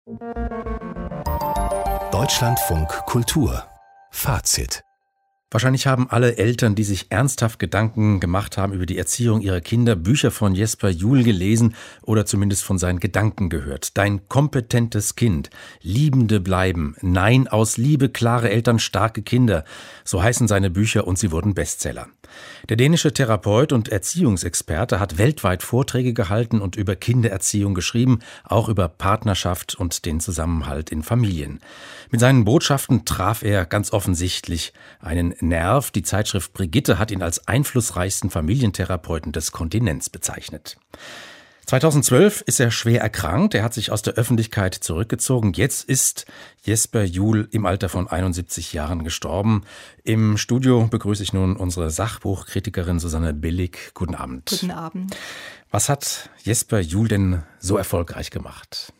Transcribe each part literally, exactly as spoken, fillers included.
Deutschlandfunk Kultur Fazit. Wahrscheinlich haben alle Eltern, die sich ernsthaft Gedanken gemacht haben über die Erziehung ihrer Kinder, Bücher von Jesper Juhl gelesen oder zumindest von seinen Gedanken gehört. Dein kompetentes Kind, Liebende bleiben, Nein aus Liebe, klare Eltern, starke Kinder. So heißen seine Bücher und sie wurden Bestseller. Der dänische Therapeut und Erziehungsexperte hat weltweit Vorträge gehalten und über Kindererziehung geschrieben, auch über Partnerschaft und den Zusammenhalt in Familien. Mit seinen Botschaften traf er ganz offensichtlich einen Nerv. Die Zeitschrift Brigitte hat ihn als einflussreichsten Familientherapeuten des Kontinents bezeichnet. zweitausendzwölf ist er schwer erkrankt. Er hat sich aus der Öffentlichkeit zurückgezogen. Jetzt ist Jesper Juhl im Alter von einundsiebzig Jahren gestorben. Im Studio begrüße ich nun unsere Sachbuchkritikerin Susanne Billig. Guten Abend. Guten Abend. Was hat Jesper Juhl denn so erfolgreich gemacht?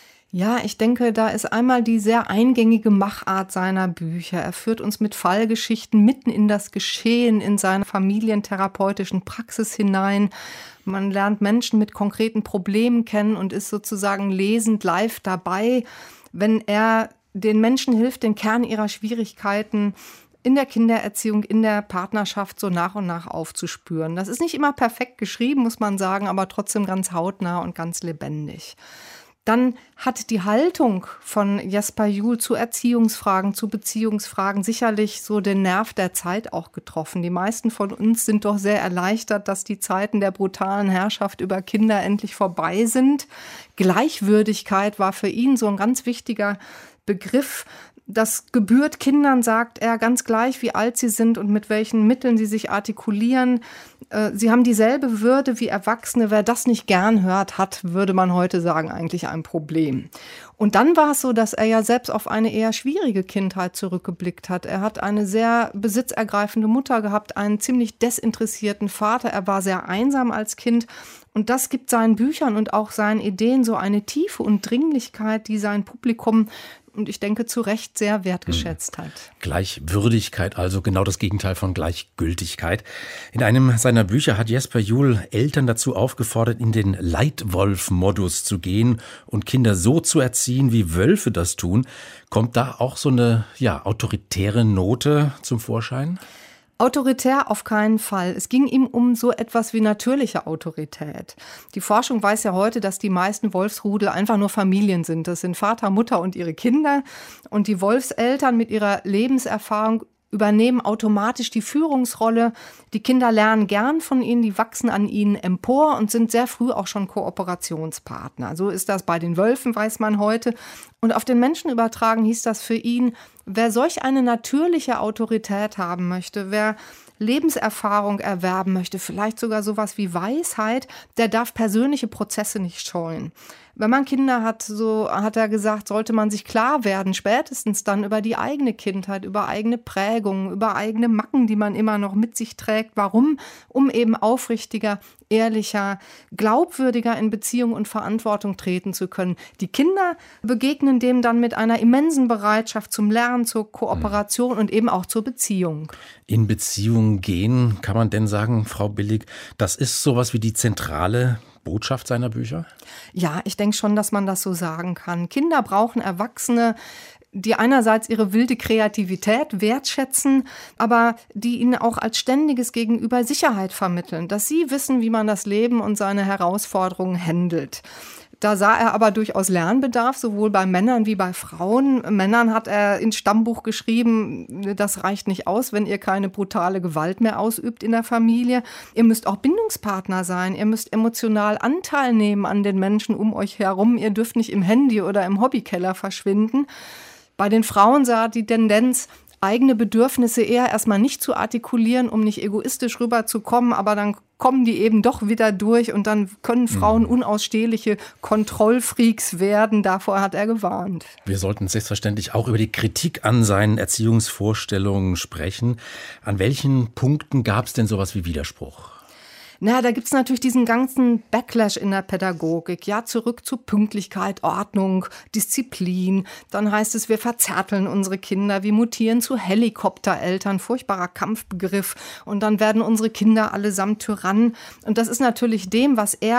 Ja, ich denke, da ist einmal die sehr eingängige Machart seiner Bücher. Er führt uns mit Fallgeschichten mitten in das Geschehen in seiner familientherapeutischen Praxis hinein. Man lernt Menschen mit konkreten Problemen kennen und ist sozusagen lesend live dabei, wenn er den Menschen hilft, den Kern ihrer Schwierigkeiten in der Kindererziehung, in der Partnerschaft so nach und nach aufzuspüren. Das ist nicht immer perfekt geschrieben, muss man sagen, aber trotzdem ganz hautnah und ganz lebendig. Dann hat die Haltung von Jesper Juhl zu Erziehungsfragen, zu Beziehungsfragen sicherlich so den Nerv der Zeit auch getroffen. Die meisten von uns sind doch sehr erleichtert, dass die Zeiten der brutalen Herrschaft über Kinder endlich vorbei sind. Gleichwürdigkeit war für ihn so ein ganz wichtiger Begriff. Das gebührt Kindern, sagt er, ganz gleich, wie alt sie sind und mit welchen Mitteln sie sich artikulieren. Sie haben dieselbe Würde wie Erwachsene. Wer das nicht gern hört, hat, würde man heute sagen, eigentlich ein Problem. Und dann war es so, dass er ja selbst auf eine eher schwierige Kindheit zurückgeblickt hat. Er hat eine sehr besitzergreifende Mutter gehabt, einen ziemlich desinteressierten Vater. Er war sehr einsam als Kind. Und das gibt seinen Büchern und auch seinen Ideen so eine Tiefe und Dringlichkeit, die sein Publikum, und ich denke, zu Recht sehr wertgeschätzt hat. Gleichwürdigkeit, also genau das Gegenteil von Gleichgültigkeit. In einem seiner Bücher hat Jesper Juhl Eltern dazu aufgefordert, in den Leitwolf-Modus zu gehen und Kinder so zu erziehen, wie Wölfe das tun. Kommt da auch so eine ja, autoritäre Note zum Vorschein? Autoritär auf keinen Fall. Es ging ihm um so etwas wie natürliche Autorität. Die Forschung weiß ja heute, dass die meisten Wolfsrudel einfach nur Familien sind. Das sind Vater, Mutter und ihre Kinder. Und die Wolfseltern mit ihrer Lebenserfahrung übernehmen automatisch die Führungsrolle. Die Kinder lernen gern von ihnen, die wachsen an ihnen empor und sind sehr früh auch schon Kooperationspartner. So ist das bei den Wölfen, weiß man heute. Und auf den Menschen übertragen hieß das für ihn, wer solch eine natürliche Autorität haben möchte, wer Lebenserfahrung erwerben möchte, vielleicht sogar sowas wie Weisheit, der darf persönliche Prozesse nicht scheuen. Wenn man Kinder hat, so hat er gesagt, sollte man sich klar werden, spätestens dann über die eigene Kindheit, über eigene Prägungen, über eigene Macken, die man immer noch mit sich trägt. Warum? Um eben aufrichtiger, ehrlicher, glaubwürdiger in Beziehung und Verantwortung treten zu können. Die Kinder begegnen dem dann mit einer immensen Bereitschaft zum Lernen, zur Kooperation mhm. und eben auch zur Beziehung. In Beziehung gehen, kann man denn sagen, Frau Billig, das ist sowas wie die zentrale Botschaft seiner Bücher? Ja, ich denke schon, dass man das so sagen kann. Kinder brauchen Erwachsene, die einerseits ihre wilde Kreativität wertschätzen, aber die ihnen auch als ständiges Gegenüber Sicherheit vermitteln, dass sie wissen, wie man das Leben und seine Herausforderungen handelt. Da sah er aber durchaus Lernbedarf, sowohl bei Männern wie bei Frauen. Männern hat er ins Stammbuch geschrieben, das reicht nicht aus, wenn ihr keine brutale Gewalt mehr ausübt in der Familie. Ihr müsst auch Bindungspartner sein, ihr müsst emotional Anteil nehmen an den Menschen um euch herum. Ihr dürft nicht im Handy oder im Hobbykeller verschwinden. Bei den Frauen sah er die Tendenz, eigene Bedürfnisse eher erstmal nicht zu artikulieren, um nicht egoistisch rüberzukommen, aber dann kommen die eben doch wieder durch und dann können Frauen unausstehliche Kontrollfreaks werden. Davor hat er gewarnt. Wir sollten selbstverständlich auch über die Kritik an seinen Erziehungsvorstellungen sprechen. An welchen Punkten gab es denn sowas wie Widerspruch? Na, da gibt's natürlich diesen ganzen Backlash in der Pädagogik. Ja, zurück zu Pünktlichkeit, Ordnung, Disziplin. Dann heißt es, wir verzärteln unsere Kinder, wir mutieren zu Helikoptereltern, furchtbarer Kampfbegriff. Und dann werden unsere Kinder allesamt Tyrannen. Und das ist natürlich dem, was er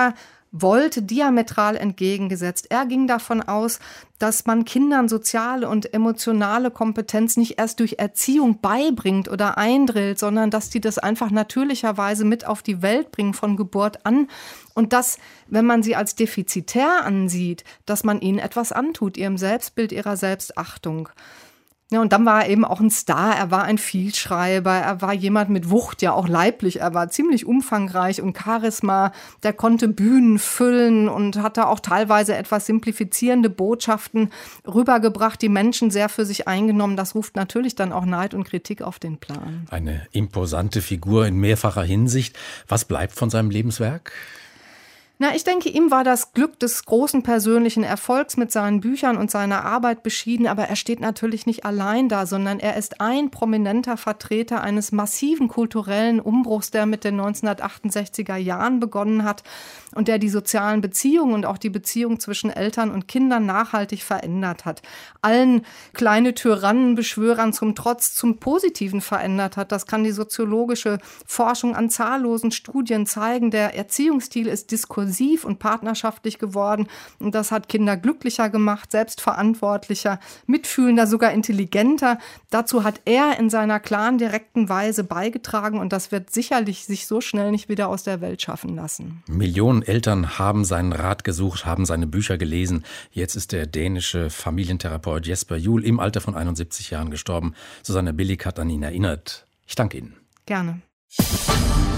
wollte, diametral entgegengesetzt. Er ging davon aus, dass man Kindern soziale und emotionale Kompetenz nicht erst durch Erziehung beibringt oder eindrillt, sondern dass die das einfach natürlicherweise mit auf die Welt bringen von Geburt an. Und dass, wenn man sie als defizitär ansieht, dass man ihnen etwas antut, ihrem Selbstbild, ihrer Selbstachtung. Ja, und dann war er eben auch ein Star, er war ein Vielschreiber, er war jemand mit Wucht, ja auch leiblich, er war ziemlich umfangreich und Charisma, der konnte Bühnen füllen und hatte auch teilweise etwas simplifizierende Botschaften rübergebracht, die Menschen sehr für sich eingenommen. Das ruft natürlich dann auch Neid und Kritik auf den Plan. Eine imposante Figur in mehrfacher Hinsicht. Was bleibt von seinem Lebenswerk? Na, ich denke, ihm war das Glück des großen persönlichen Erfolgs mit seinen Büchern und seiner Arbeit beschieden, aber er steht natürlich nicht allein da, sondern er ist ein prominenter Vertreter eines massiven kulturellen Umbruchs, der mit den neunzehnhundertachtundsechziger Jahren begonnen hat und der die sozialen Beziehungen und auch die Beziehung zwischen Eltern und Kindern nachhaltig verändert hat. Allen kleine Tyrannenbeschwörern zum Trotz zum Positiven verändert hat. Das kann die soziologische Forschung an zahllosen Studien zeigen. Der Erziehungsstil ist diskursiv und partnerschaftlich geworden. Und das hat Kinder glücklicher gemacht, selbstverantwortlicher, mitfühlender, sogar intelligenter. Dazu hat er in seiner klaren, direkten Weise beigetragen und das wird sicherlich sich so schnell nicht wieder aus der Welt schaffen lassen. Millionen Eltern haben seinen Rat gesucht, haben seine Bücher gelesen. Jetzt ist der dänische Familientherapeut Jesper Juul im Alter von einundsiebzig Jahren gestorben. Susanne Billig hat an ihn erinnert. Ich danke Ihnen. Gerne.